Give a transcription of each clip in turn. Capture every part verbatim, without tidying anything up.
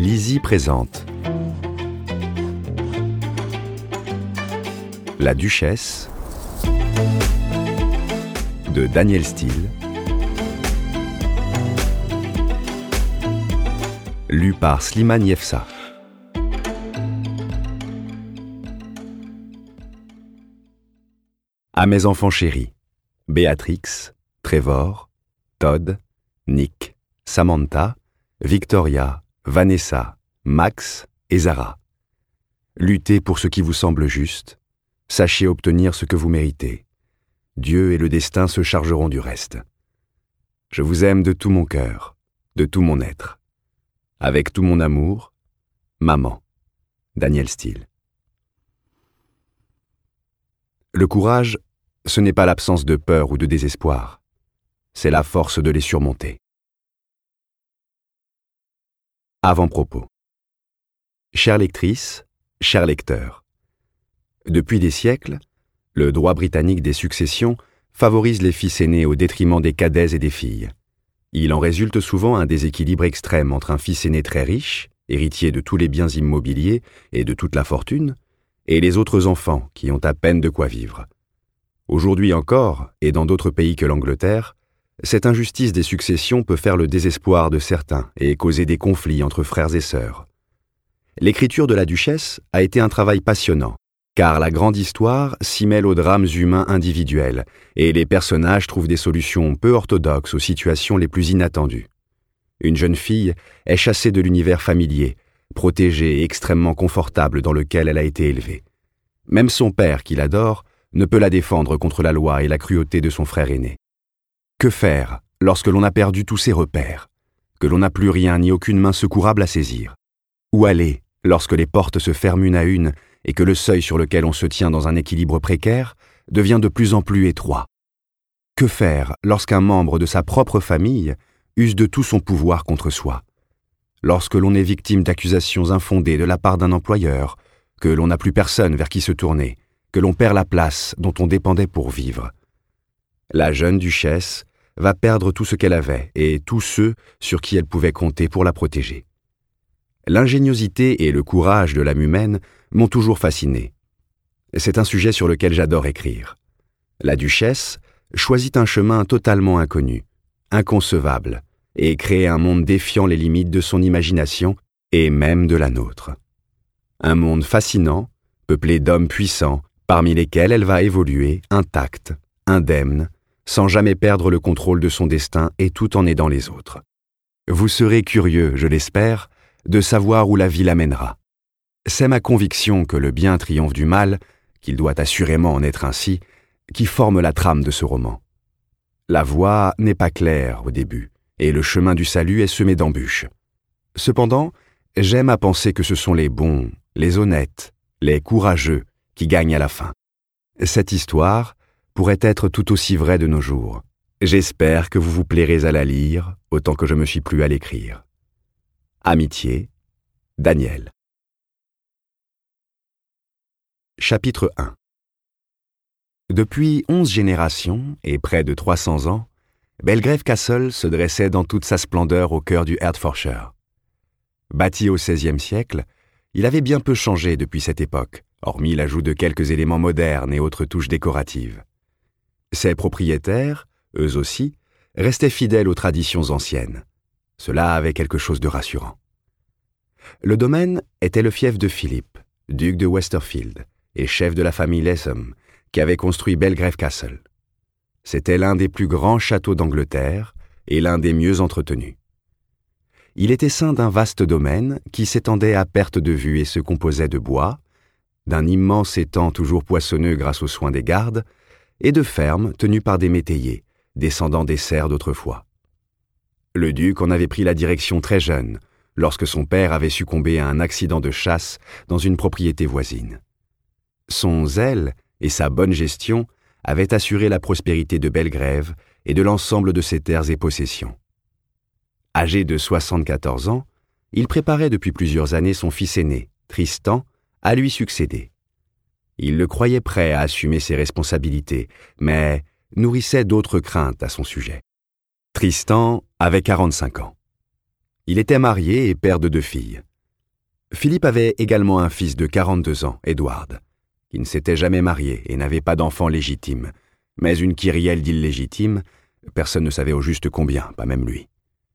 Lizzie présente La Duchesse de Daniel Steele, lu par Slimane Yefsa. À mes enfants chéris, Béatrix, Trevor, Todd, Nick, Samantha, Victoria, Vanessa, Max et Zara. Luttez pour ce qui vous semble juste, sachez obtenir ce que vous méritez. Dieu et le destin se chargeront du reste. Je vous aime de tout mon cœur, de tout mon être. Avec tout mon amour, Maman. Daniel Steele. Le courage, ce n'est pas l'absence de peur ou de désespoir, c'est la force de les surmonter. Avant-propos. Chère lectrice, cher lecteur, depuis des siècles, le droit britannique des successions favorise les fils aînés au détriment des cadets et des filles. Il en résulte souvent un déséquilibre extrême entre un fils aîné très riche, héritier de tous les biens immobiliers et de toute la fortune, et les autres enfants qui ont à peine de quoi vivre. Aujourd'hui encore, et dans d'autres pays que l'Angleterre, cette injustice des successions peut faire le désespoir de certains et causer des conflits entre frères et sœurs. L'écriture de la Duchesse a été un travail passionnant, car la grande histoire s'y mêle aux drames humains individuels, et les personnages trouvent des solutions peu orthodoxes aux situations les plus inattendues. Une jeune fille est chassée de l'univers familier, protégée et extrêmement confortable dans lequel elle a été élevée. Même son père, qui l'adore, ne peut la défendre contre la loi et la cruauté de son frère aîné. Que faire lorsque l'on a perdu tous ses repères, que l'on n'a plus rien ni aucune main secourable à saisir? Où aller lorsque les portes se ferment une à une et que le seuil sur lequel on se tient dans un équilibre précaire devient de plus en plus étroit? Que faire lorsqu'un membre de sa propre famille use de tout son pouvoir contre soi? Lorsque l'on est victime d'accusations infondées de la part d'un employeur, que l'on n'a plus personne vers qui se tourner, que l'on perd la place dont on dépendait pour vivre. La jeune duchesse va perdre tout ce qu'elle avait et tous ceux sur qui elle pouvait compter pour la protéger. L'ingéniosité et le courage de l'âme humaine m'ont toujours fasciné. C'est un sujet sur lequel j'adore écrire. La duchesse choisit un chemin totalement inconnu, inconcevable, et crée un monde défiant les limites de son imagination et même de la nôtre. Un monde fascinant, peuplé d'hommes puissants, parmi lesquels elle va évoluer intacte, indemne, sans jamais perdre le contrôle de son destin et tout en aidant les autres. Vous serez curieux, je l'espère, de savoir où la vie l'amènera. C'est ma conviction que le bien triomphe du mal, qu'il doit assurément en être ainsi, qui forme la trame de ce roman. La voie n'est pas claire au début, et le chemin du salut est semé d'embûches. Cependant, j'aime à penser que ce sont les bons, les honnêtes, les courageux qui gagnent à la fin. Cette histoire pourrait être tout aussi vraie de nos jours. J'espère que vous vous plairez à la lire autant que je me suis plu à l'écrire. Amitié, Daniel. Chapitre un. Depuis onze générations et près de trois cents ans, Belgrave Castle se dressait dans toute sa splendeur au cœur du Hertfordshire. Bâti au seizième siècle, il avait bien peu changé depuis cette époque, hormis l'ajout de quelques éléments modernes et autres touches décoratives. Ses propriétaires, eux aussi, restaient fidèles aux traditions anciennes. Cela avait quelque chose de rassurant. Le domaine était le fief de Philippe, duc de Westerfield et chef de la famille Latham, qui avait construit Belgrave Castle. C'était l'un des plus grands châteaux d'Angleterre et l'un des mieux entretenus. Il était ceint d'un vaste domaine qui s'étendait à perte de vue et se composait de bois, d'un immense étang toujours poissonneux grâce aux soins des gardes, et de fermes tenues par des métayers, descendants des serfs d'autrefois. Le duc en avait pris la direction très jeune, lorsque son père avait succombé à un accident de chasse dans une propriété voisine. Son zèle et sa bonne gestion avaient assuré la prospérité de Belgrave et de l'ensemble de ses terres et possessions. Âgé de soixante-quatorze ans, il préparait depuis plusieurs années son fils aîné, Tristan, à lui succéder. Il le croyait prêt à assumer ses responsabilités, mais nourrissait d'autres craintes à son sujet. Tristan avait quarante-cinq ans. Il était marié et père de deux filles, Philippe avait également un fils de quarante-deux ans, Édouard, qui ne s'était jamais marié et n'avait pas d'enfant légitime, mais une kyrielle d'illégitimes, personne ne savait au juste combien, pas même lui.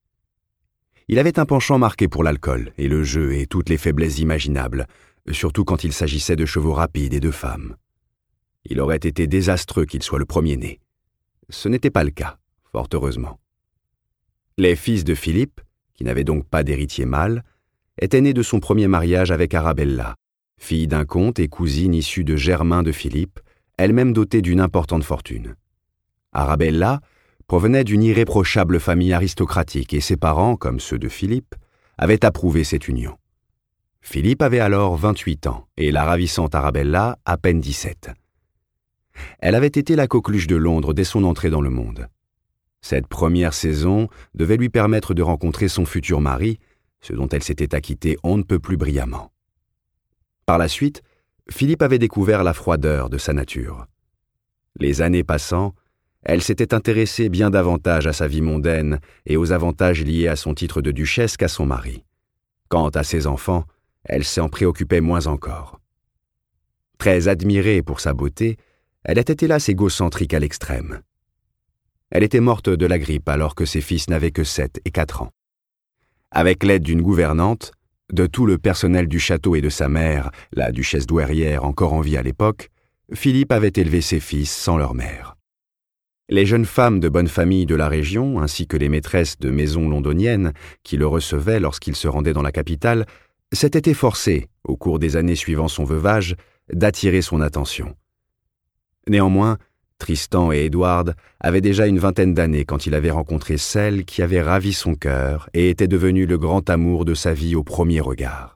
Il avait un penchant marqué pour l'alcool et le jeu et toutes les faiblesses imaginables, surtout quand il s'agissait de chevaux rapides et de femmes. Il aurait été désastreux qu'il soit le premier-né. Ce n'était pas le cas, fort heureusement. Les fils de Philippe, qui n'avaient donc pas d'héritier mâle, étaient nés de son premier mariage avec Arabella, fille d'un comte et cousine issue de Germain de Philippe, elle-même dotée d'une importante fortune. Arabella provenait d'une irréprochable famille aristocratique et ses parents, comme ceux de Philippe, avaient approuvé cette union. Philippe avait alors vingt-huit ans et la ravissante Arabella à peine dix-sept. Elle avait été la coqueluche de Londres dès son entrée dans le monde. Cette première saison devait lui permettre de rencontrer son futur mari, ce dont elle s'était acquittée on ne peut plus brillamment. Par la suite, Philippe avait découvert la froideur de sa nature. Les années passant, elle s'était intéressée bien davantage à sa vie mondaine et aux avantages liés à son titre de duchesse qu'à son mari. Quant à ses enfants, elle s'en préoccupait moins encore. Très admirée pour sa beauté, elle était hélas égocentrique à l'extrême. Elle était morte de la grippe alors que ses fils n'avaient que sept et quatre ans. Avec l'aide d'une gouvernante, de tout le personnel du château et de sa mère, la duchesse douairière encore en vie à l'époque, Philippe avait élevé ses fils sans leur mère. Les jeunes femmes de bonne famille de la région, ainsi que les maîtresses de maisons londoniennes qui le recevaient lorsqu'il se rendait dans la capitale, s'étaient efforcées, au cours des années suivant son veuvage, d'attirer son attention. Néanmoins, Tristan et Édouard avaient déjà une vingtaine d'années quand il avait rencontré celle qui avait ravi son cœur et était devenue le grand amour de sa vie au premier regard.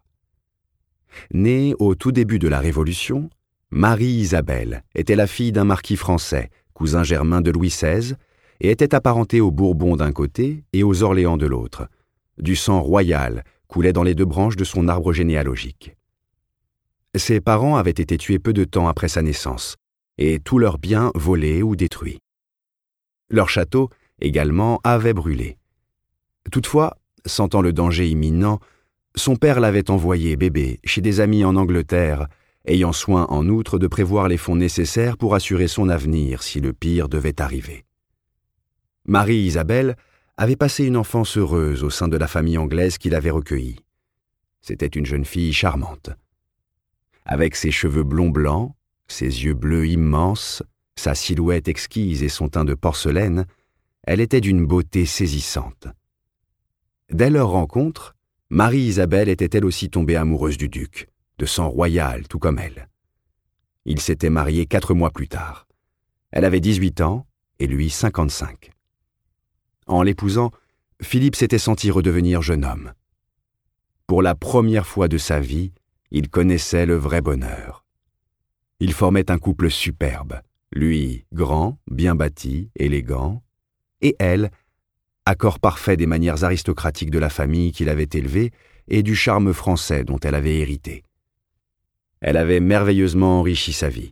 Née au tout début de la Révolution, Marie-Isabelle était la fille d'un marquis français, cousin germain de Louis seize, et était apparentée aux Bourbons d'un côté et aux Orléans de l'autre. Du sang royal coulait dans les deux branches de son arbre généalogique. Ses parents avaient été tués peu de temps après sa naissance, et tous leurs biens volés ou détruits. Leur château, également, avait brûlé. Toutefois, sentant le danger imminent, son père l'avait envoyé bébé chez des amis en Angleterre, ayant soin en outre de prévoir les fonds nécessaires pour assurer son avenir si le pire devait arriver. Marie-Isabelle avait passé une enfance heureuse au sein de la famille anglaise qui l'avait recueillie. C'était une jeune fille charmante. Avec ses cheveux blonds blancs, ses yeux bleus immenses, sa silhouette exquise et son teint de porcelaine, elle était d'une beauté saisissante. Dès leur rencontre, Marie-Isabelle était elle aussi tombée amoureuse du duc, de sang royal tout comme elle. Ils s'étaient mariés quatre mois plus tard. Elle avait dix-huit ans et lui cinquante-cinq. En l'épousant, Philippe s'était senti redevenir jeune homme. Pour la première fois de sa vie, il connaissait le vrai bonheur. Ils formaient un couple superbe, lui grand, bien bâti, élégant, et elle, accord parfait des manières aristocratiques de la famille qu'il avait élevée et du charme français dont elle avait hérité. Elle avait merveilleusement enrichi sa vie.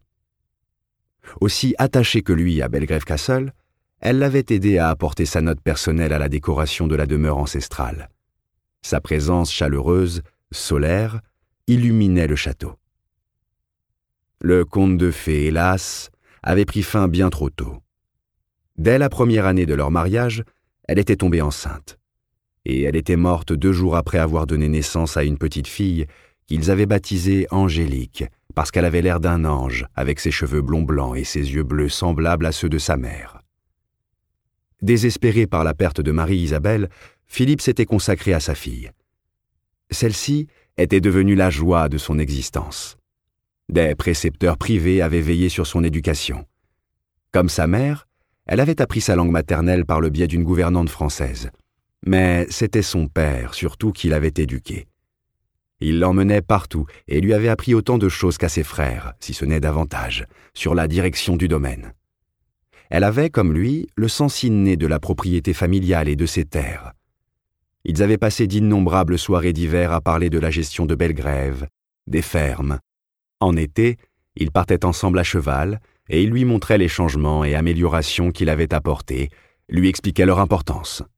Aussi attachée que lui à Belgrave Castle, elle l'avait aidé à apporter sa note personnelle à la décoration de la demeure ancestrale. Sa présence chaleureuse, solaire, illuminait le château. Le conte de fées, hélas, avait pris fin bien trop tôt. Dès la première année de leur mariage, elle était tombée enceinte. Et elle était morte deux jours après avoir donné naissance à une petite fille qu'ils avaient baptisée Angélique, parce qu'elle avait l'air d'un ange, avec ses cheveux blonds blancs et ses yeux bleus semblables à ceux de sa mère. Désespéré par la perte de Marie-Isabelle, Philippe s'était consacré à sa fille. Celle-ci était devenue la joie de son existence. Des précepteurs privés avaient veillé sur son éducation. Comme sa mère, elle avait appris sa langue maternelle par le biais d'une gouvernante française. Mais c'était son père, surtout, qui l'avait éduquée. Il l'emmenait partout et lui avait appris autant de choses qu'à ses frères, si ce n'est davantage, sur la direction du domaine. Elle avait, comme lui, le sens inné de la propriété familiale et de ses terres. Ils avaient passé d'innombrables soirées d'hiver à parler de la gestion de Belgrave, des fermes. En été, ils partaient ensemble à cheval et il lui montrait les changements et améliorations qu'il avait apportés, lui expliquait leur importance.